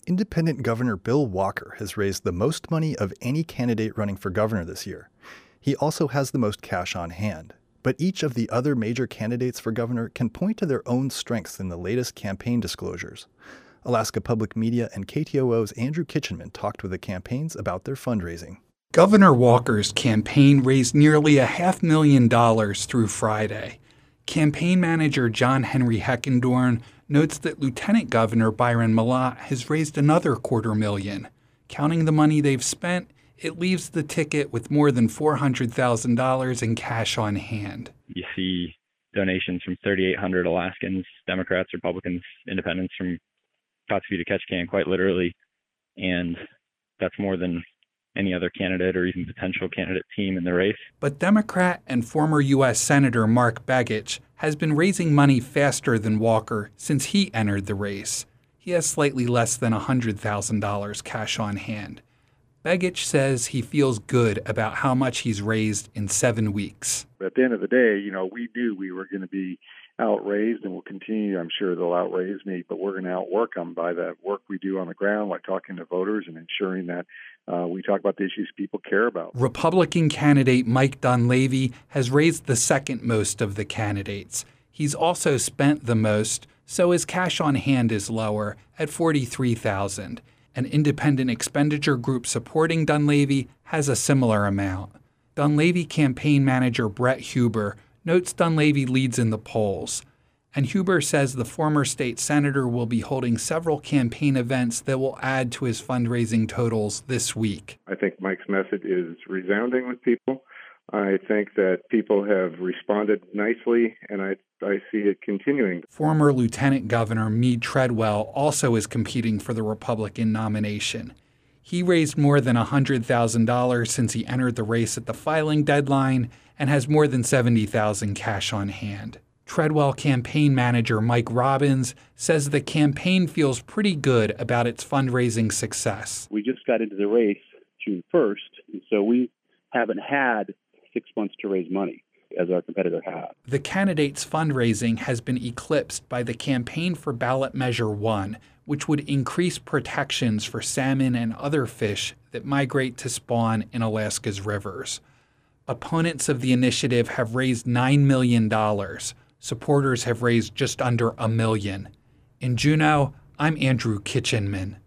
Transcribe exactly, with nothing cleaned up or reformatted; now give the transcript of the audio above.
Independent Governor Bill Walker has raised the most money of any candidate running for governor this year. He also has the most cash on hand. But each of the other major candidates for governor can point to their own strengths in the latest campaign disclosures. Alaska Public Media and K T O O's Andrew Kitchenman talked with the campaigns about their fundraising. Governor Walker's campaign raised nearly a half million dollars through Friday. Campaign manager John Henry Heckendorn notes that Lieutenant Governor Byron Mallott has raised another quarter million. Counting the money they've spent, it leaves the ticket with more than four hundred thousand dollars in cash on hand. You see donations from thirty-eight hundred Alaskans, Democrats, Republicans, Independents, from Kotzebue to Ketchikan, quite literally. And that's more than any other candidate or even potential candidate team in the race. But Democrat and former U S Senator Mark Begich has been raising money faster than Walker since he entered the race. He has slightly less than one hundred thousand dollars cash on hand. Begich says he feels good about how much he's raised in seven weeks. At the end of the day, you know, we knew we were going to be outraised, and we'll continue. I'm sure they'll outraise me, but we're going to outwork them by the work we do on the ground, like talking to voters and ensuring that uh, we talk about the issues people care about. Republican candidate Mike Dunleavy has raised the second most of the candidates. He's also spent the most, so his cash on hand is lower at forty-three thousand dollars. An independent expenditure group supporting Dunleavy has a similar amount. Dunleavy campaign manager Brett Huber notes Dunleavy leads in the polls. And Huber says the former state senator will be holding several campaign events that will add to his fundraising totals this week. I think Mike's message is resounding with people. I think that people have responded nicely, and I, I see it continuing. Former Lieutenant Governor Meade Treadwell also is competing for the Republican nomination. He raised more than one hundred thousand dollars since he entered the race at the filing deadline and has more than seventy thousand dollars cash on hand. Treadwell campaign manager Mike Robbins says the campaign feels pretty good about its fundraising success. We just got into the race June first, and so we haven't had six months to raise money, as our competitor has. The candidate's fundraising has been eclipsed by the campaign for ballot measure one, which would increase protections for salmon and other fish that migrate to spawn in Alaska's rivers. Opponents of the initiative have raised nine million dollars. Supporters have raised just under a million. In Juneau, I'm Andrew Kitchenman.